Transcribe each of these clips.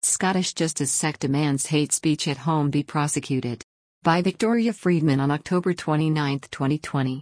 Scottish Justice Sec demands hate speech at home be prosecuted. By Victoria Friedman on October 29, 2020.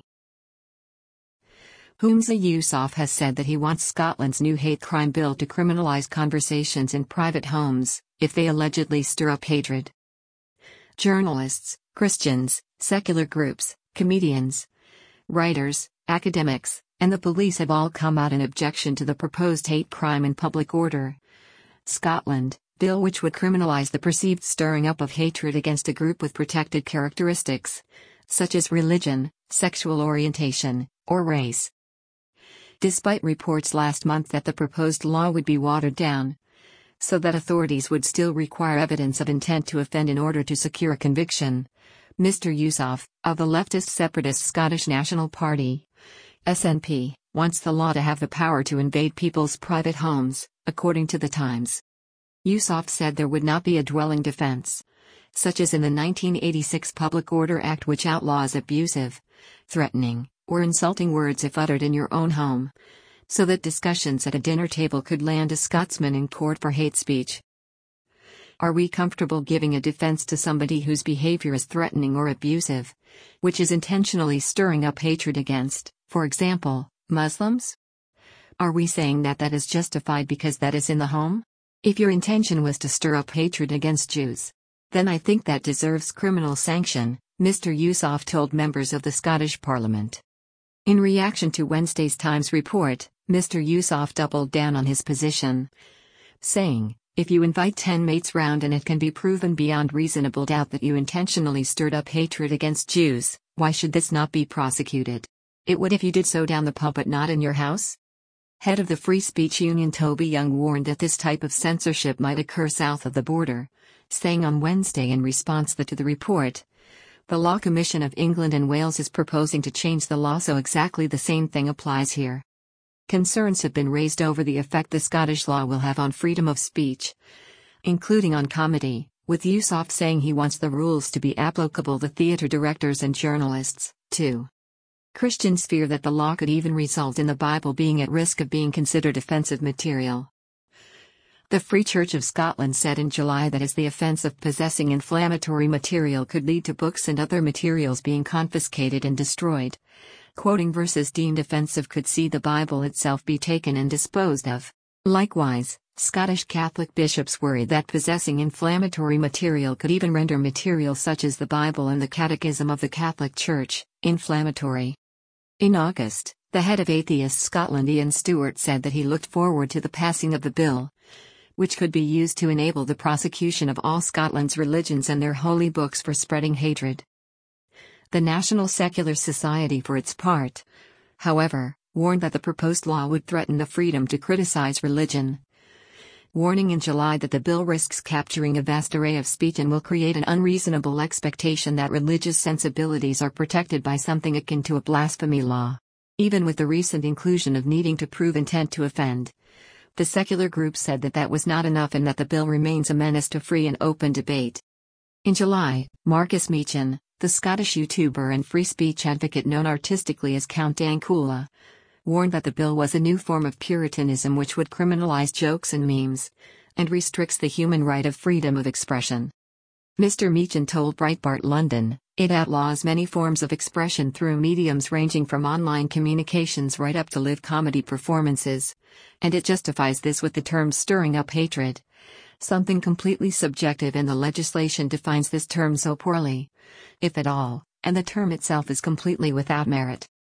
Humza Yousaf has said that he wants Scotland's new hate crime bill to criminalise conversations in private homes, if they allegedly stir up hatred. Journalists, Christians, secular groups, comedians, writers, academics, and the police have all come out in objection to the proposed hate crime in public order. Scotland, bill which would criminalise the perceived stirring up of hatred against a group with protected characteristics, such as religion, sexual orientation, or race. Despite reports last month that the proposed law would be watered down, so that authorities would still require evidence of intent to offend in order to secure a conviction, Mr. Yousaf, of the leftist separatist Scottish National Party, SNP, wants the law to have the power to invade people's private homes, according to The Times. Yousaf said there would not be a dwelling defence, such as in the 1986 Public Order Act, which outlaws abusive, threatening, or insulting words if uttered in your own home, so that discussions at a dinner table could land a Scotsman in court for hate speech. Are we comfortable giving a defense to somebody whose behavior is threatening or abusive, which is intentionally stirring up hatred against, for example, Muslims? Are we saying that that is justified because that is in the home? If your intention was to stir up hatred against Jews, then I think that deserves criminal sanction, Mr. Yousaf told members of the Scottish Parliament. In reaction to Wednesday's Times report, Mr. Yousaf doubled down on his position, saying, "If you invite 10 mates round and it can be proven beyond reasonable doubt that you intentionally stirred up hatred against Jews, why should this not be prosecuted? It would if you did so down the pub but not in your house?" Head of the Free Speech Union Toby Young warned that this type of censorship might occur south of the border, saying on Wednesday in response to the report, "The Law Commission of England and Wales is proposing to change the law so exactly the same thing applies here." Concerns have been raised over the effect the Scottish law will have on freedom of speech, including on comedy, with Yousaf saying he wants the rules to be applicable to theatre directors and journalists, too. Christians fear that the law could even result in the Bible being at risk of being considered offensive material. The Free Church of Scotland said in July that as the offence of possessing inflammatory material could lead to books and other materials being confiscated and destroyed, quoting verses deemed offensive could see the Bible itself be taken and disposed of. Likewise, Scottish Catholic bishops worry that possessing inflammatory material could even render material such as the Bible and the Catechism of the Catholic Church inflammatory. In August, the head of Atheists Scotland Ian Stewart said that he looked forward to the passing of the bill, which could be used to enable the prosecution of all Scotland's religions and their holy books for spreading hatred. The National Secular Society, for its part, however, warned that the proposed law would threaten the freedom to criticize religion, warning in July that the bill risks capturing a vast array of speech and will create an unreasonable expectation that religious sensibilities are protected by something akin to a blasphemy law. Even with the recent inclusion of needing to prove intent to offend, the secular group said that that was not enough and that the bill remains a menace to free and open debate. In July, Marcus Meechan, the Scottish YouTuber and free speech advocate known artistically as Count Dankula, warned that the bill was a new form of Puritanism which would criminalize jokes and memes, and restricts the human right of freedom of expression. Mr. Meechan told Breitbart London, "It outlaws many forms of expression through mediums ranging from online communications right up to live comedy performances, and it justifies this with the term stirring up hatred, something completely subjective, and the legislation defines this term so poorly, if at all, and the term itself is completely without merit."